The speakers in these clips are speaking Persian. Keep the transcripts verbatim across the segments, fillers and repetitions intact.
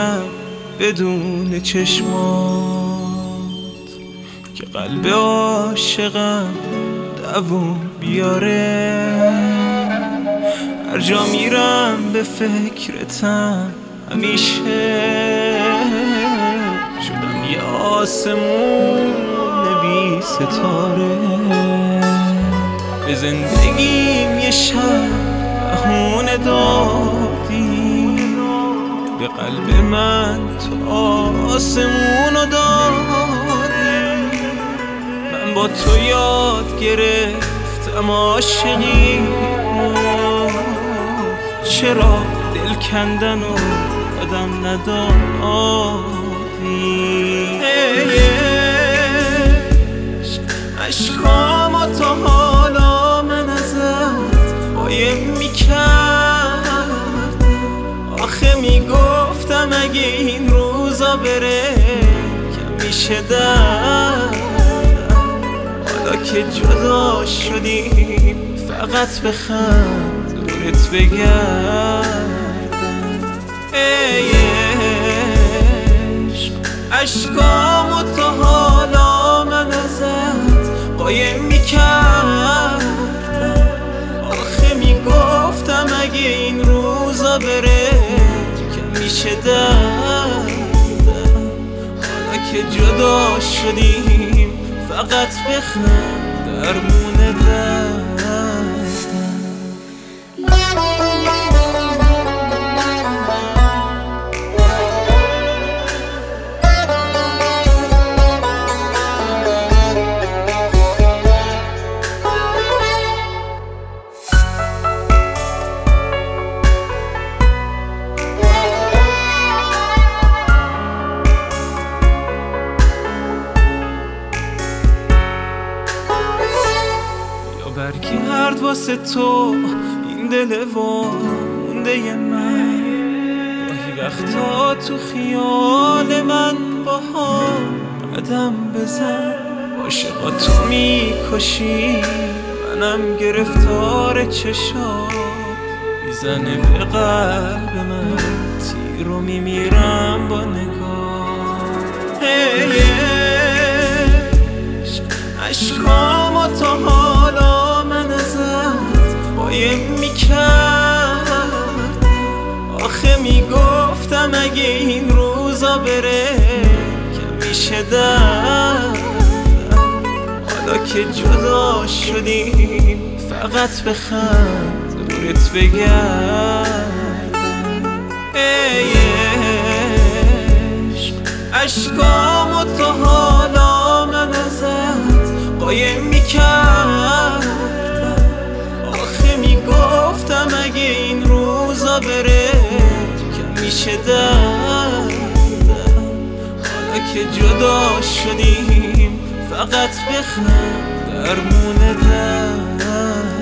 میشم بدون چشمات که قلب عاشقم دووم بیاره. هر جا میرم به فکرتم همیشه، شدم یه آسمون بی ستاره. به زندگیم یه شب بهونه دادی، به قلب من تو آسمونو دادی. من با تو یاد گرفتم عاشقی، چرا دل کندن و آدم ندادی. عشق عشقامو تا حالا من ازت قایم میکردم. آخه میگفتم اگه این روزا بره کم میشه دردم. حالا که جدا شدیم فقط بخند دورت بگردم. ای عشق عشقامو تا حالا من ازت قایم میکردم. آخه میگفتم اگه این روزا بره کم میشه دردم. حالا که جدا شدیم فقط بخند درمون دردم. برگرد واسه تو این دل وامونده من. گاهی وقتا تو خیال من با هم قدم بزن. عاشقا تو میکشی منم گرفتار چشات. میزنه به قلب من تیر رو میمیرم با نگاه. hey, عشق عشقامو تا حالا من ازت قایم میکرد. آخه میگفتم اگه این روزا بره کم میشه دردم. حالا که جدا شدیم فقط بخند دورت بگردم. ای عشق عشقامو تا حالا من ازت قایم میکردم. آخه میگفتم اگه این روزا بره کم میشه دردم. حالا که جدا شدیم فقط بخند درمون دردم.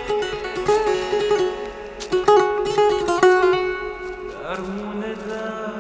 درمون دردم.